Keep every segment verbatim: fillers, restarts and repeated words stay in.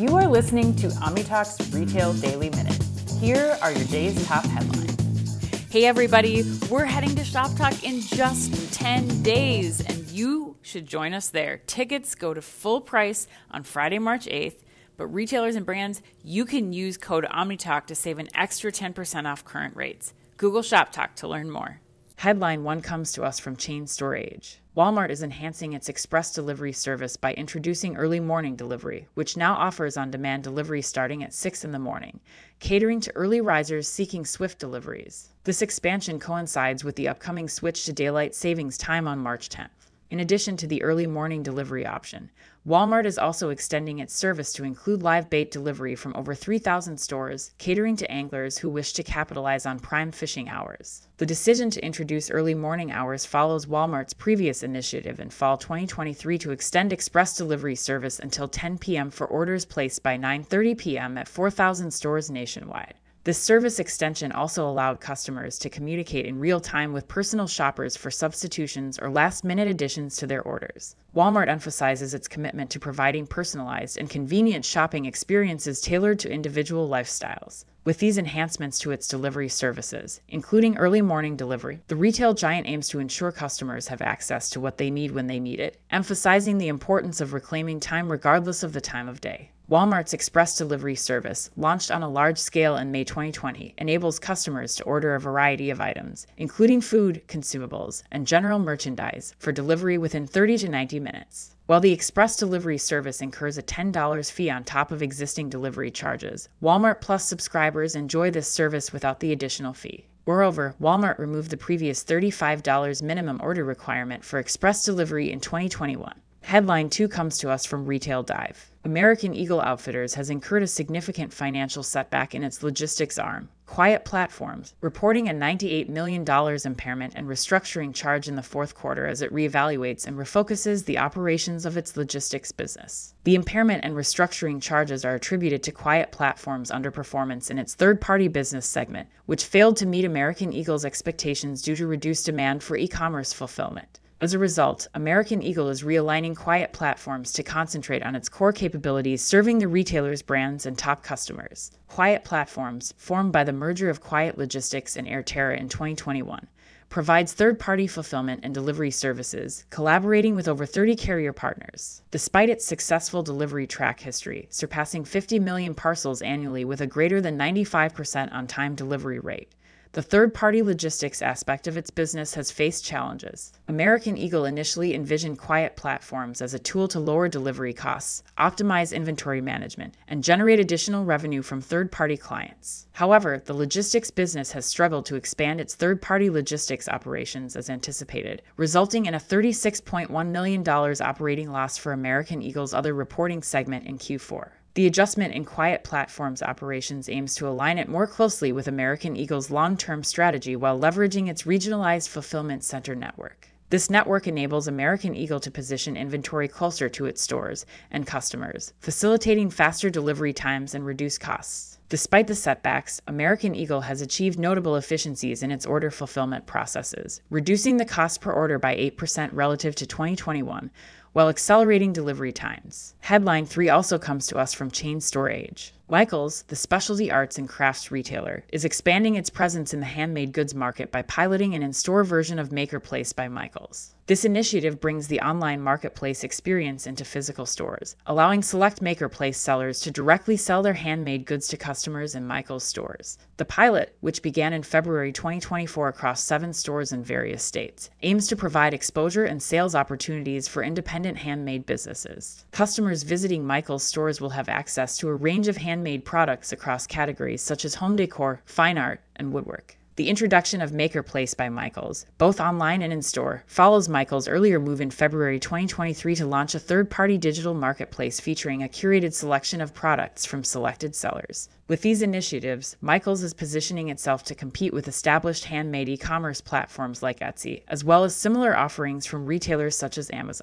You are listening to OmniTalk's Retail Daily Minute. Here are your day's top headlines. Hey everybody, we're heading to Shop Talk in just ten days, and you should join us there. Tickets go to full price on Friday, March eighth, but retailers and brands, you can use code OmniTalk to save an extra ten percent off current rates. Google Shop Talk to learn more. Headline one comes to us from Chain Store Age. Walmart is enhancing its express delivery service by introducing early morning delivery, which now offers on-demand delivery starting at six in the morning, catering to early risers seeking swift deliveries. This expansion coincides with the upcoming switch to daylight savings time on March tenth. In addition to the early morning delivery option, Walmart is also extending its service to include live bait delivery from over three thousand stores, catering to anglers who wish to capitalize on prime fishing hours. The decision to introduce early morning hours follows Walmart's previous initiative in fall twenty twenty-three to extend express delivery service until ten p.m. for orders placed by nine thirty p.m. at four thousand stores nationwide. This service extension also allowed customers to communicate in real time with personal shoppers for substitutions or last-minute additions to their orders. Walmart emphasizes its commitment to providing personalized and convenient shopping experiences tailored to individual lifestyles. With these enhancements to its delivery services, including early morning delivery, the retail giant aims to ensure customers have access to what they need when they need it, emphasizing the importance of reclaiming time regardless of the time of day. Walmart's express delivery service, launched on a large scale in May twenty twenty, enables customers to order a variety of items, including food, consumables, and general merchandise, for delivery within thirty to ninety minutes. While the express delivery service incurs a ten dollars fee on top of existing delivery charges, Walmart Plus subscribers enjoy this service without the additional fee. Moreover, Walmart removed the previous thirty-five dollars minimum order requirement for express delivery in twenty twenty-one. Headline two comes to us from Retail Dive. American Eagle Outfitters has incurred a significant financial setback in its logistics arm, Quiet Platforms, reporting a ninety-eight million dollars impairment and restructuring charge in the fourth quarter as it reevaluates and refocuses the operations of its logistics business. The impairment and restructuring charges are attributed to Quiet Platforms' underperformance in its third-party business segment, which failed to meet American Eagle's expectations due to reduced demand for e-commerce fulfillment. As a result, American Eagle is realigning Quiet Platforms to concentrate on its core capabilities serving the retailer's brands and top customers. Quiet Platforms, formed by the merger of Quiet Logistics and Airterra in twenty twenty-one, provides third-party fulfillment and delivery services, collaborating with over thirty carrier partners. Despite its successful delivery track history, surpassing fifty million parcels annually with a greater than ninety-five percent on-time delivery rate, the third-party logistics aspect of its business has faced challenges. American Eagle initially envisioned Quiet Platforms as a tool to lower delivery costs, optimize inventory management, and generate additional revenue from third-party clients. However, the logistics business has struggled to expand its third-party logistics operations as anticipated, resulting in a thirty-six point one million dollars operating loss for American Eagle's other reporting segment in Q four. The adjustment in Quiet Platforms operations aims to align it more closely with American Eagle's long-term strategy while leveraging its regionalized fulfillment center network. This network enables American Eagle to position inventory closer to its stores and customers, facilitating faster delivery times and reduced costs. Despite the setbacks, American Eagle has achieved notable efficiencies in its order fulfillment processes, reducing the cost per order by eight percent relative to twenty twenty-one, while accelerating delivery times. Headline three also comes to us from Chain Store Age. Michaels, the specialty arts and crafts retailer, is expanding its presence in the handmade goods market by piloting an in-store version of Maker Place by Michaels. This initiative brings the online marketplace experience into physical stores, allowing select Maker Place sellers to directly sell their handmade goods to customers in Michaels stores. The pilot, which began in February twenty twenty-four across seven stores in various states, aims to provide exposure and sales opportunities for independent handmade businesses. Customers visiting Michaels stores will have access to a range of handmade products across categories such as home decor, fine art, and woodwork. The introduction of Maker Place by Michaels, both online and in-store, follows Michaels' earlier move in February twenty twenty-three to launch a third-party digital marketplace featuring a curated selection of products from selected sellers. With these initiatives, Michaels is positioning itself to compete with established handmade e-commerce platforms like Etsy, as well as similar offerings from retailers such as Amazon.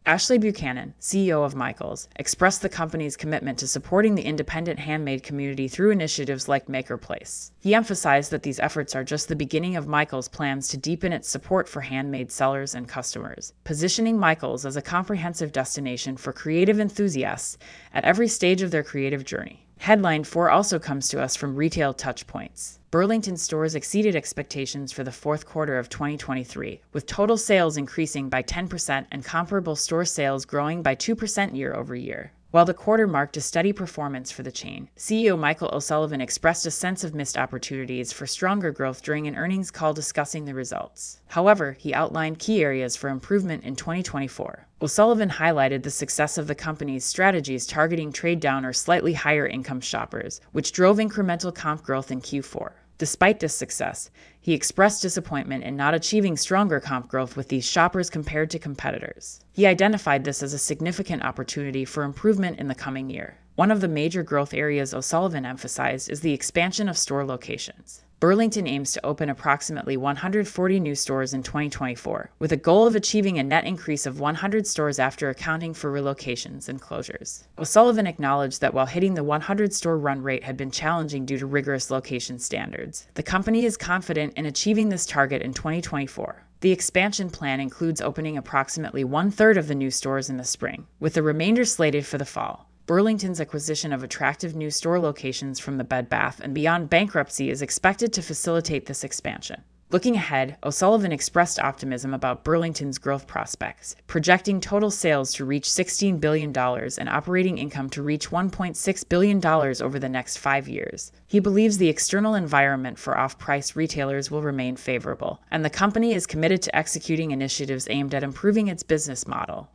Ashley Buchanan, C E O of Michaels, expressed the company's commitment to supporting the independent handmade community through initiatives like Maker Place. He emphasized that these efforts are just the beginning of Michaels' plans to deepen its support for handmade sellers and customers, positioning Michaels as a comprehensive destination for creative enthusiasts at every stage of their creative journey. Headline four also comes to us from Retail Touchpoints. Burlington stores exceeded expectations for the fourth quarter of twenty twenty-three, with total sales increasing by ten percent and comparable store sales growing by two percent year over year. While the quarter marked a steady performance for the chain, C E O Michael O'Sullivan expressed a sense of missed opportunities for stronger growth during an earnings call discussing the results. However, he outlined key areas for improvement in twenty twenty-four. O'Sullivan highlighted the success of the company's strategies targeting trade-down or slightly higher income shoppers, which drove incremental comp growth in Q four. Despite this success, he expressed disappointment in not achieving stronger comp growth with these shoppers compared to competitors. He identified this as a significant opportunity for improvement in the coming year. One of the major growth areas O'Sullivan emphasized is the expansion of store locations. Burlington aims to open approximately one hundred forty new stores in twenty twenty-four, with a goal of achieving a net increase of one hundred stores after accounting for relocations and closures. O'Sullivan acknowledged that while hitting the one hundred store run rate had been challenging due to rigorous location standards, the company is confident in achieving this target in twenty twenty-four. The expansion plan includes opening approximately one-third of the new stores in the spring, with the remainder slated for the fall. Burlington's acquisition of attractive new store locations from the Bed Bath and Beyond bankruptcy is expected to facilitate this expansion. Looking ahead, O'Sullivan expressed optimism about Burlington's growth prospects, projecting total sales to reach sixteen billion dollars and operating income to reach one point six billion dollars over the next five years. He believes the external environment for off-price retailers will remain favorable, and the company is committed to executing initiatives aimed at improving its business model.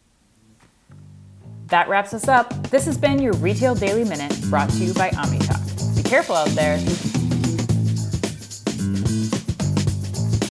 That wraps us up. This has been your Retail Daily Minute, brought to you by OmniTalk. Be careful out there.